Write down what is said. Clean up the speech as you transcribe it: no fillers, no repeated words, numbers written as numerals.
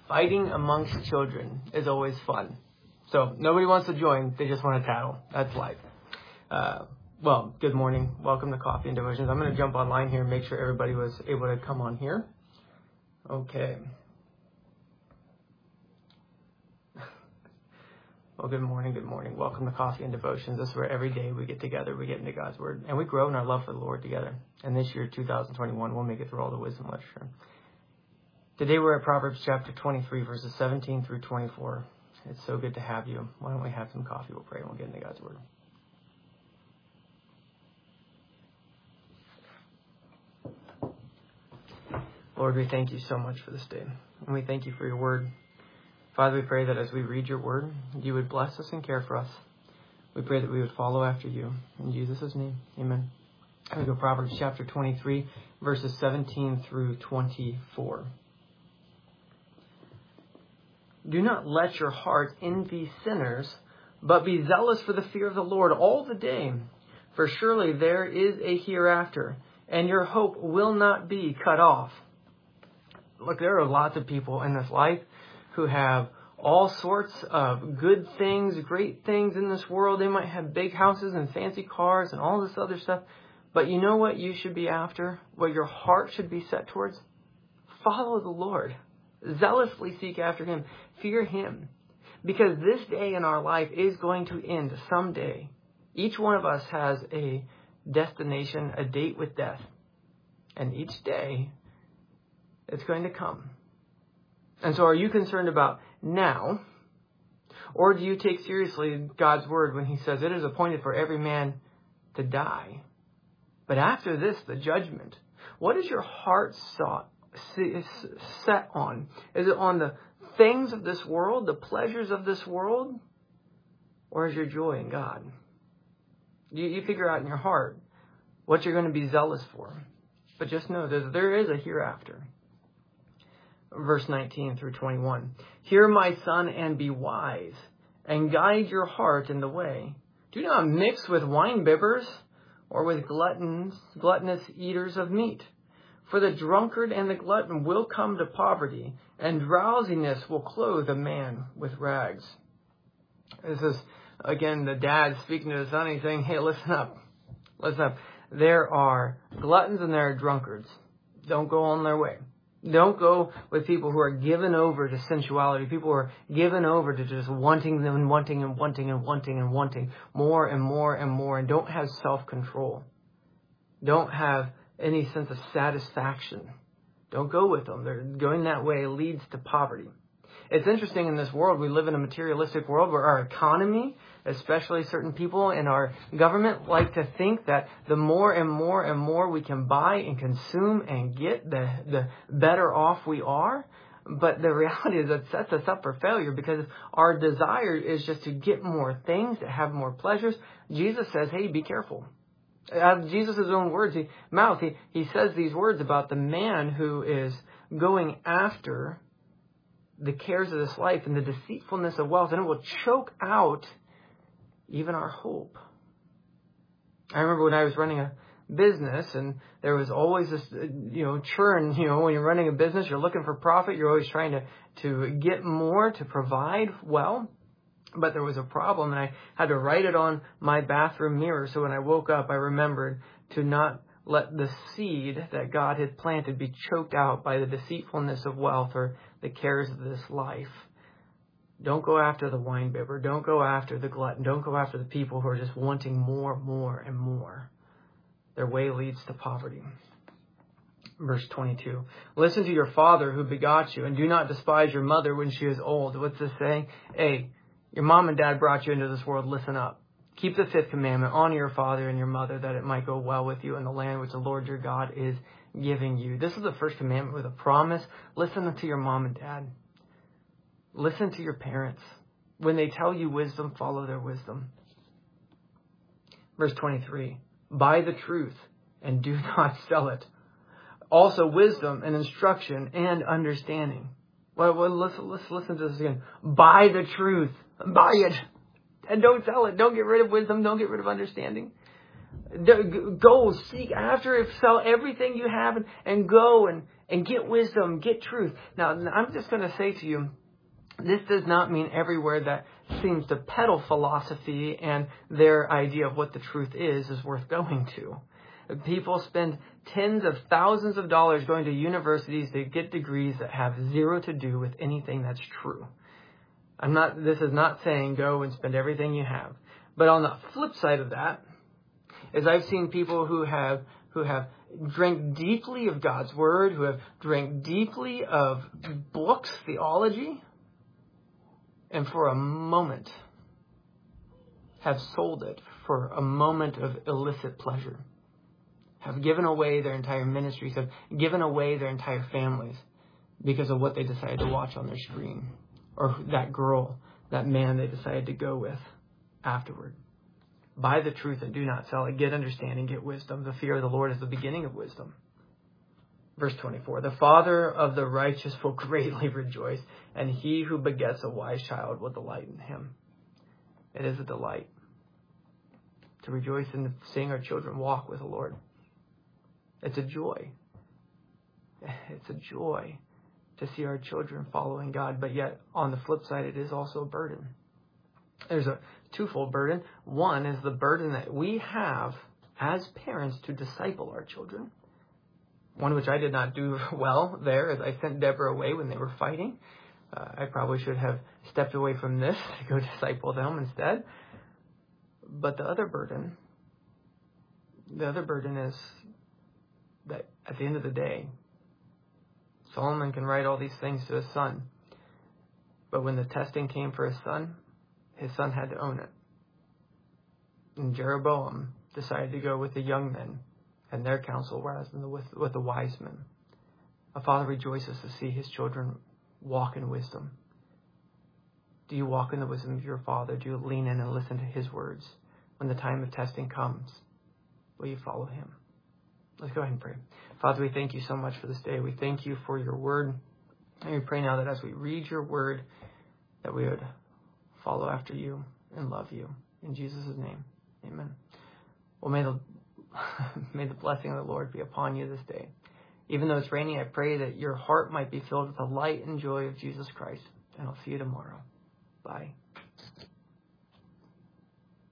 Fighting amongst children is always fun. So nobody wants to join. They just want to tattle. That's life. Well, good morning. Welcome to Coffee and Devotions. I'm going to jump online here and make sure everybody was able to come on here. Okay. Well, good morning. Good morning. Welcome to Coffee and Devotions. This is where every day we get together, we get into God's Word, and we grow in our love for the Lord together. And this year, 2021, we'll make it through all the wisdom literature. Today we're at Proverbs chapter 23, verses 17 through 24. It's so good to have you. Why don't we have some coffee? We'll pray and we'll get into God's Word. Lord, we thank you so much for this day. And we thank you for your Word. Father, we pray that as we read your Word, you would bless us and care for us. We pray that we would follow after you. In Jesus' name, amen. We go Proverbs chapter 23, verses 17 through 24. Do not let your heart envy sinners, but be zealous for the fear of the Lord all the day. For surely there is a hereafter, and your hope will not be cut off. Look, there are lots of people in this life who have all sorts of good things, great things in this world. They might have big houses and fancy cars and all this other stuff. But you know what you should be after? What your heart should be set towards? Follow the Lord. Zealously seek after Him. Fear Him. Because this day in our life is going to end someday. Each one of us has a destination, a date with death. And each day, it's going to come. And so are you concerned about now? Or do you take seriously God's Word when He says it is appointed for every man to die? But after this, the judgment. What is your heart set on? Is it on the things of this world, the pleasures of this world? Or is your joy in God? You figure out in your heart what you're going to be zealous for. But just know that there is a hereafter. Verse 19 through 21. Hear, my son, and be wise, and guide your heart in the way. Do not mix with winebibbers or with gluttonous eaters of meat. For the drunkard and the glutton will come to poverty, and drowsiness will clothe a man with rags. This is, again, the dad speaking to his son. He's saying, hey, listen up. Listen up. There are gluttons and there are drunkards. Don't go on their way. Don't go with people who are given over to sensuality, people who are given over to just wanting and wanting and wanting and wanting and wanting more and more and more, and don't have self-control. Don't have any sense of satisfaction. Don't go with them. They're going that way leads to poverty. It's interesting in this world, we live in a materialistic world where our economy, especially certain people in our government, like to think that the more and more and more we can buy and consume and get, the better off we are. But the reality is that sets us up for failure because our desire is just to get more things, to have more pleasures. Jesus says, hey, be careful. Out of Jesus' own words, he says these words about the man who is going after the cares of this life and the deceitfulness of wealth, and it will choke out even our hope. I remember when I was running a business, and there was always this, churn. When you're running a business, you're looking for profit. You're always trying to get more to provide well. But there was a problem, and I had to write it on my bathroom mirror. So when I woke up, I remembered to not let the seed that God had planted be choked out by the deceitfulness of wealth or the cares of this life. Don't go after the winebibber. Don't go after the glutton. Don't go after the people who are just wanting more, and more. Their way leads to poverty. Verse 22. Listen to your father who begot you, and do not despise your mother when she is old. What's this saying? Hey, your mom and dad brought you into this world. Listen up. Keep the fifth commandment. Honor your father and your mother, that it might go well with you in the land which the Lord your God is giving you. This is the first commandment with a promise. Listen to your mom and dad. Listen to your parents. When they tell you wisdom, follow their wisdom. Verse 23. Buy the truth and do not sell it. Also wisdom and instruction and understanding. Well, let's listen to this again. Buy the truth. Buy it. And don't sell it. Don't get rid of wisdom. Don't get rid of understanding. Go seek after it. Sell everything you have and go And get wisdom, get truth. Now, I'm just going to say to you, this does not mean everywhere that seems to peddle philosophy and their idea of what the truth is worth going to. People spend tens of thousands of dollars going to universities to get degrees that have zero to do with anything that's true. This is not saying go and spend everything you have. But on the flip side of that is I've seen people who have drank deeply of God's word, who have drank deeply of books, theology, and for a moment have sold it for a moment of illicit pleasure, have given away their entire ministries, have given away their entire families because of what they decided to watch on their screen, or that girl, that man they decided to go with afterward. Buy the truth and do not sell it. Get understanding, get wisdom. The fear of the Lord is the beginning of wisdom. Verse 24, the father of the righteous will greatly rejoice, and he who begets a wise child will delight in him. It is a delight to rejoice in seeing our children walk with the Lord. It's a joy. It's a joy to see our children following God, but yet on the flip side, it is also a burden. There's a twofold burden. One is the burden that we have as parents to disciple our children. One which I did not do well there, as I sent Deborah away when they were fighting. I probably should have stepped away from this to go disciple them instead. But the other burden is that at the end of the day, Solomon can write all these things to his son. But when the testing came for his son had to own it. And Jeroboam decided to go with the young men and their counsel rather than with the wise men. A father rejoices to see his children walk in wisdom. Do you walk in the wisdom of your father? Do you lean in and listen to his words? When the time of testing comes, will you follow him? Let's go ahead and pray. Father, we thank you so much for this day. We thank you for your word. And we pray now that as we read your word, that we would follow after you and love you. In Jesus' name, amen. Well, may the blessing of the Lord be upon you this day. Even though it's raining, I pray that your heart might be filled with the light and joy of Jesus Christ. And I'll see you tomorrow. Bye.